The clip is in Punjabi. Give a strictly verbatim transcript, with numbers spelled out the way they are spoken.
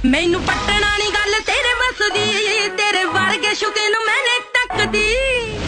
ਮੈਨੂੰ ਪਟਣਾ ਨੀ ਗੱਲ ਤੇਰੇ ਵਸਦੀ, ਤੇਰੇ ਵਰਗੇ ਸ਼ੁਕੇ ਨੂੰ ਮੈਨੇ ਤੱਕਦੀ।